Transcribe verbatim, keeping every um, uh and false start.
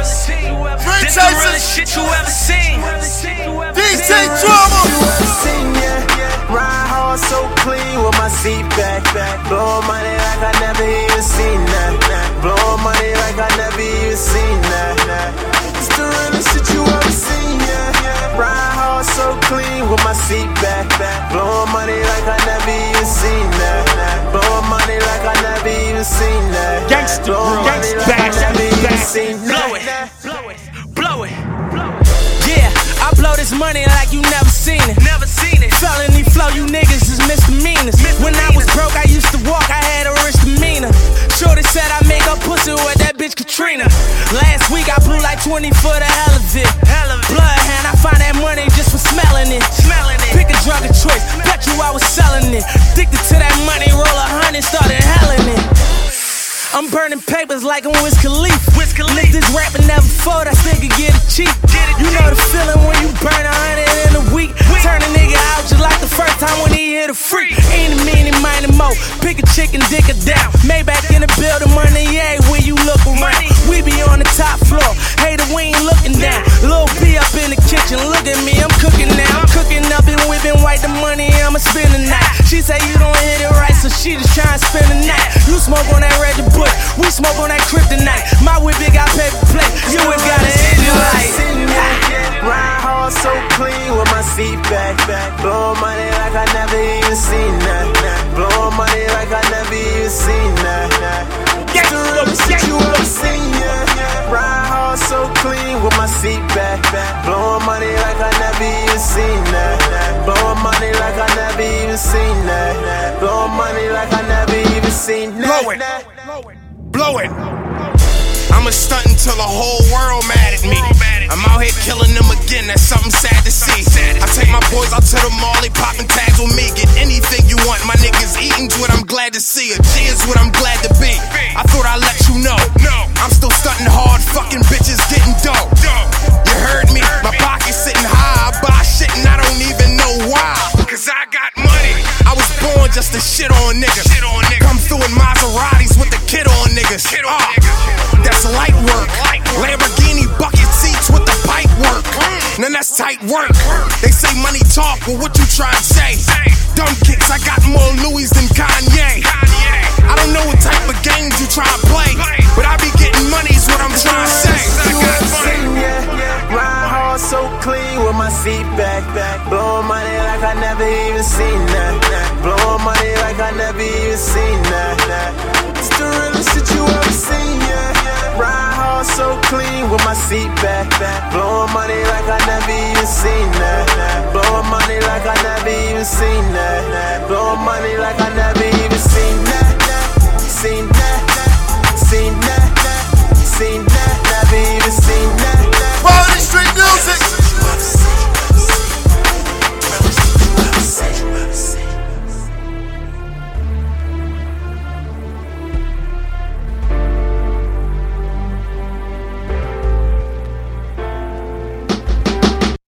This the realest shit you ever seen. D J Drama. Ride hard so clean with my seat back, back. Blowing money like I never even seen that. Blowing money like I never even seen that. It's the realest shit you ever seen, yeah. Ride hard so clean with my seat back, back. Blowing money like I never even seen that. Blowing money like I never even seen that. Gangsta, Blowing money like I never even seen that. Blow it, blow it, blow it. Yeah, I blow this money like you never seen it. Never seen it. Felony flow, you niggas is misdemeanors. When I was broke, I used to walk, I had a rich demeanor. Shorty said I make up pussy with that bitch Katrina. Last week I blew like twenty for the hell of it. Bloodhound, I find that money just for smelling it. Pick a drug of choice, bet you I was selling it. Addicted to that money, roll a hundred, started helling it. I'm burning papers like I'm Wiz Khalifa. Niggas rapping never fold, I still can get it cheap. You know the feeling when you burn a hundred in a week. Turn a nigga out just like the first time when he hit a freak. Ain't a meanie, miny, mo. Pick a chicken, dick her down. Maybach in the building, money, yeah, where you look around. We be on the top floor, hater, we ain't looking down. Lil P up in the kitchen, look at me, I'm cooking now. I'm cooking up and whipping white the money, I'ma spend the night. She say you don't hit it right, so she just tryna spend the night. You smoke on that Reggie Bush, we smoke on that kryptonite. My whip it got paper plate, you ain't got an engine light. Ride hard so clean with my seat back, back. Blowing money like I never even seen that. Blowing money like I never even seen that. It's the realest shit you ever seen, yeah. Ride hard so clean with my seat back, back. Blowing money like I never even seen that. Blowing money like I never even seen that. Blowing money like I never even seen that. Blow it, blow it. I'ma stunt until the whole world mad at me. I'm out here killing them again, that's something sad to see. I take my boys out to the mall, they popping tags with me. Get anything you want, my niggas eating's what I'm glad to see. A G is what I'm glad to be. I thought I'd let you know, I'm still stunting hard, fucking bitches getting dope. You heard me? My pocket's sitting high, I buy shit and I don't even know why. Cause I got money. I was born just to shit on niggas. Come through in Maseratis with the kid on niggas. Uh, that's light work. Lamborghini bucket seats with the pipe work. Now that's tight work. They say money talk, well what you try and say? Dumb kicks, I got more Louis than Kanye. I don't know what type of games you try to play, but I be getting money's what I'm trying to say. Ride hard so clean with my seat back, back. Blowing money like I never even seen that. Blowing money like I never even seen that. It's the realest shit you ever seen, yeah. Ride hard so clean with my seat back, back. Blowing money like I never even seen that. Blowing money like I never even seen that. Blowing money like I never